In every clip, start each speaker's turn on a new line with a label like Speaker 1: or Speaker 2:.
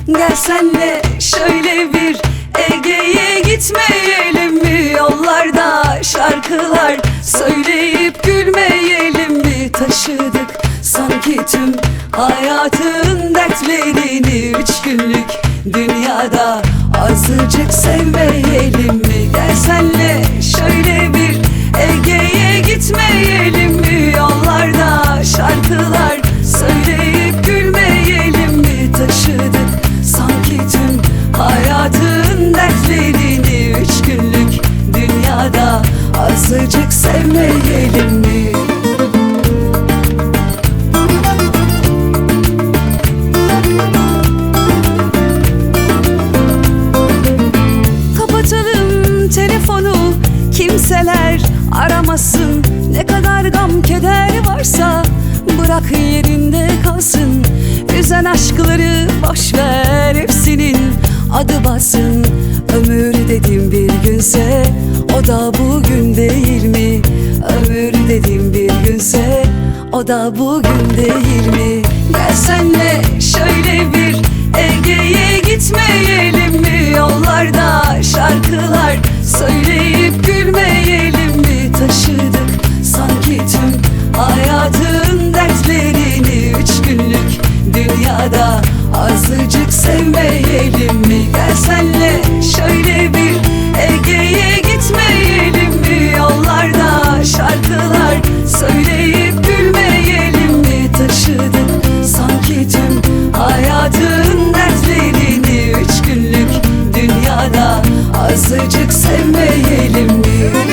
Speaker 1: Gel senle şöyle bir Ege'ye gitmeyelim mi? Yollarda şarkılar söyleyip gülmeyelim mi? Taşıdık sanki tüm hayatın dertlerini. 3 günlük dünyada azıcık sevmeyelim mi? Gel senle şöyle bir Ege'ye gitmeyelim mi? Yollarda şarkılar söyleyip gülmeyelim mi? Taşıdık sanki tüm hayatın dertlerini. 3 günlük dünyada azıcık sevmeyelim mi? Kapatalım telefonu, kimseler aramasın. Ne kadar gam keder varsa bırak yerinde kalsın. Üzen aşkları boşver, hepsinin adı bassın. Ömür dediğim bir günse o da bugün değil mi? Ömür dediğim bir günse o da bugün değil mi? Gel senle şöyle bir Ege'ye gitmeyelim mi? Yollarda şarkılar söyleyip gülmeyelim mi? Taşıdık sanki tüm hayatın dertlerini. 3 günlük dünyada azıcık sevmeyelim mi? Gel senle şöyle bir Ege'ye gitmeyelim mi? Yollarda şarkılar söyleyip gülmeyelim mi? Taşıdık sanki tüm hayatın dertlerini. 3 günlük dünyada azıcık sevmeyelim mi?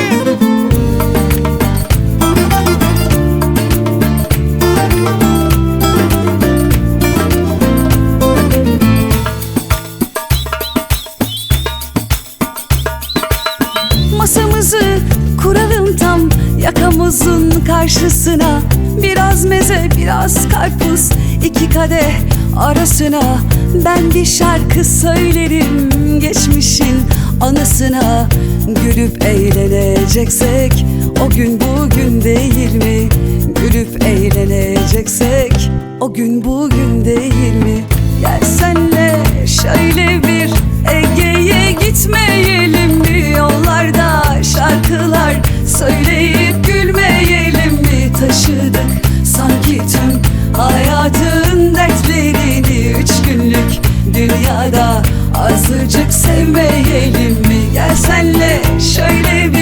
Speaker 1: Masamızı kuralım tam yakamızın karşısına. Biraz meze, biraz karpuz, 2 kadeh arasına. Ben bir şarkı söylerim geçmişin anısına. Gülüp eğleneceksek o gün bugün değil mi? Gülüp eğleneceksek o gün bugün değil mi? Gel senle şöyle bir Ege'ye gitmeyelim mi? Yollarda şarkılar söyleyip gülmeyelim mi? Taşıdık sanki tüm hayatın dertlerini. 3 günlük dünyada azıcık sevmeyelim mi? Gel senle şöyle bir